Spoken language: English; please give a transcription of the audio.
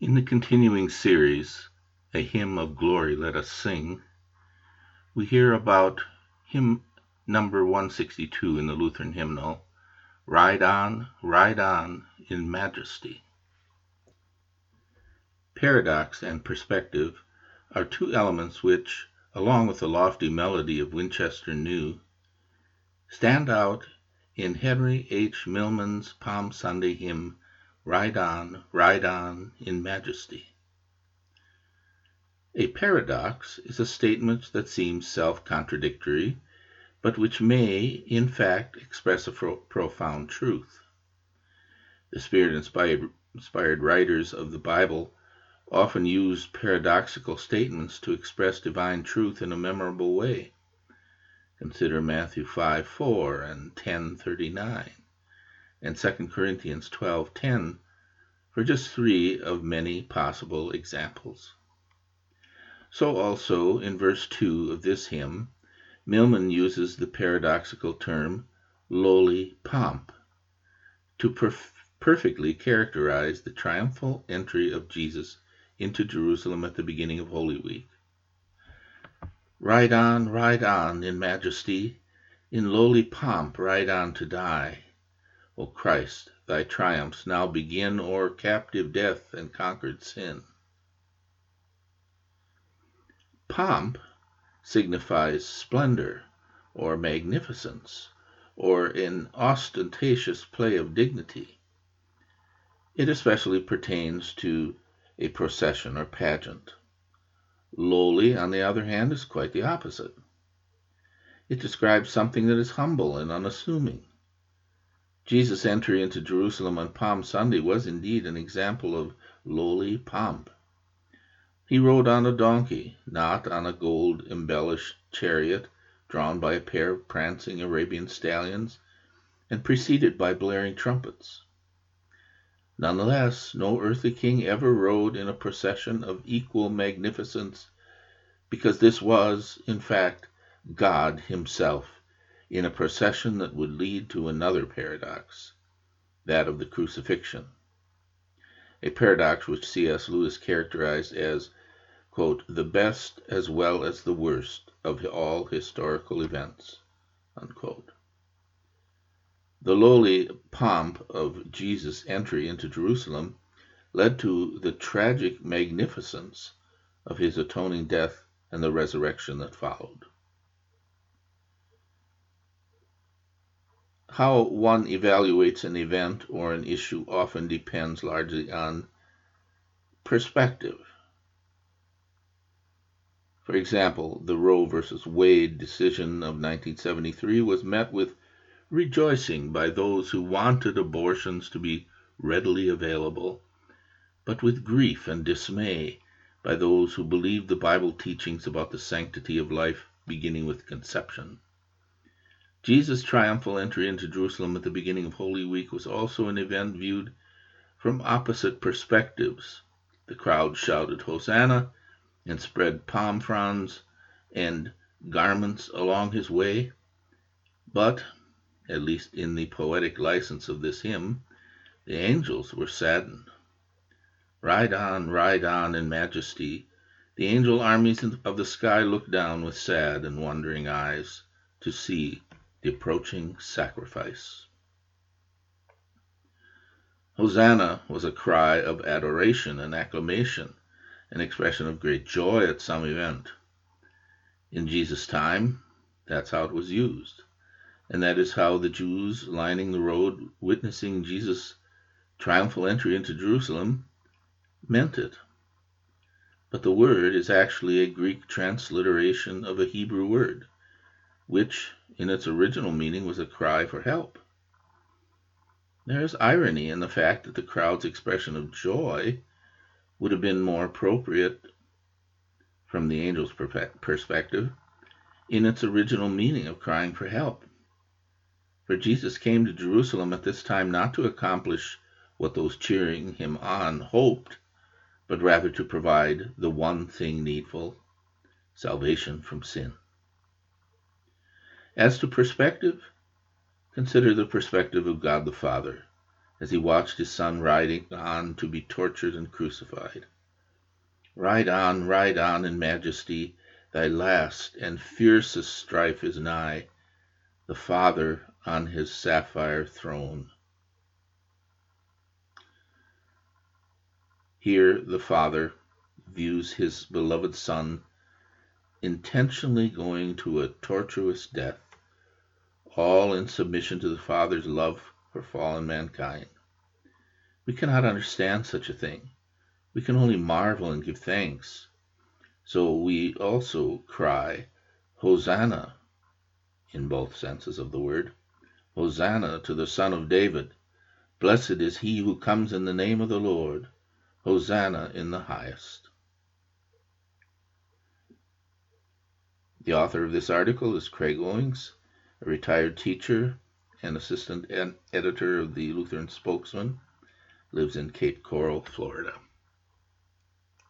In the continuing series, A Hymn of Glory Let Us Sing, we hear about hymn number 162 in the Lutheran hymnal, Ride on in Majesty. Paradox and perspective are two elements which, along with the lofty melody of Winchester New, stand out in Henry H. Millman's Palm Sunday hymn, Ride on in Majesty. A paradox is a statement that seems self-contradictory, but which may, in fact, express a profound truth. The Spirit-inspired writers of the Bible often used paradoxical statements to express divine truth in a memorable way. Consider Matthew 5:4 and 10:39, and 2 Corinthians 12:10 for just three of many possible examples. So also in verse 2 of this hymn, Millman uses the paradoxical term lowly pomp to perfectly characterize the triumphal entry of Jesus into Jerusalem at the beginning of Holy Week. Ride on in majesty, in lowly pomp ride on to die. O Christ, thy triumphs now begin o'er captive death and conquered sin. Pomp signifies splendor or magnificence or an ostentatious play of dignity. It especially pertains to a procession or pageant. Lowly, on the other hand, is quite the opposite. It describes something that is humble and unassuming. Jesus' entry into Jerusalem on Palm Sunday was indeed an example of lowly pomp. He rode on a donkey, not on a gold-embellished chariot drawn by a pair of prancing Arabian stallions and preceded by blaring trumpets. Nonetheless, no earthly king ever rode in a procession of equal magnificence, because this was, in fact, God himself in a procession that would lead to another paradox, that of the crucifixion. A paradox which C.S. Lewis characterized as, quote, the best as well as the worst of all historical events, unquote. The lowly pomp of Jesus' entry into Jerusalem led to the tragic magnificence of his atoning death and the resurrection that followed. How one evaluates an event or an issue often depends largely on perspective. For example, the Roe v. Wade decision of 1973 was met with rejoicing by those who wanted abortions to be readily available, but with grief and dismay by those who believed the Bible teachings about the sanctity of life beginning with conception. Jesus' triumphal entry into Jerusalem at the beginning of Holy Week was also an event viewed from opposite perspectives. The crowd shouted Hosanna and spread palm fronds and garments along his way, but, at least in the poetic license of this hymn, the angels were saddened. Ride on in majesty. The angel armies of the sky look down with sad and wondering eyes to see the approaching sacrifice. Hosanna was a cry of adoration and acclamation, an expression of great joy at some event. In Jesus' time, that's how it was used. And that is how the Jews lining the road witnessing Jesus' triumphal entry into Jerusalem meant it. But the word is actually a Greek transliteration of a Hebrew word, which, in its original meaning, was a cry for help. There is irony in the fact that the crowd's expression of joy would have been more appropriate from the angel's perspective in its original meaning of crying for help. For Jesus came to Jerusalem at this time not to accomplish what those cheering him on hoped, but rather to provide the one thing needful, salvation from sin. As to perspective, consider the perspective of God the Father, as he watched his son riding on to be tortured and crucified. Ride on in majesty, thy last and fiercest strife is nigh, the Father on his sapphire throne. Here the Father views his beloved Son intentionally going to a tortuous death, all in submission to the Father's love for fallen mankind. We cannot understand such a thing. We can only marvel and give thanks. So we also cry, Hosanna, in both senses of the word. Hosanna to the Son of David. Blessed is he who comes in the name of the Lord. Hosanna in the highest. The author of this article is Craig Owings, a retired teacher and assistant editor of the Lutheran Spokesman, lives in Cape Coral, Florida.